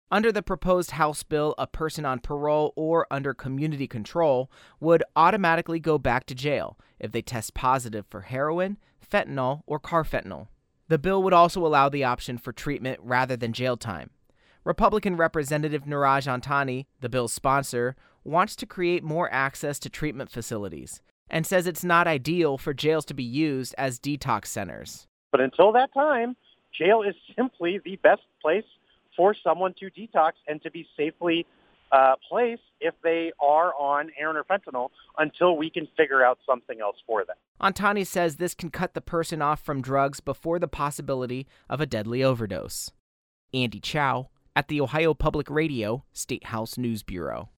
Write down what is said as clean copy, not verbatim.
Under the proposed House bill, a person on parole or under community control would automatically go back to jail if they test positive for heroin, fentanyl, or carfentanil. The bill would also allow the option for treatment rather than jail time. Republican Representative Niraj Antani, the bill's sponsor, wants to create more access to treatment facilities and says it's not ideal for jails to be used as detox centers. But until that time, jail is simply the best place for someone to detox and to be safely placed if they are on heroin or fentanyl until we can figure out something else for them. Antani says this can cut the person off from drugs before the possibility of a deadly overdose. Andy Chow at the Ohio Public Radio State House News Bureau.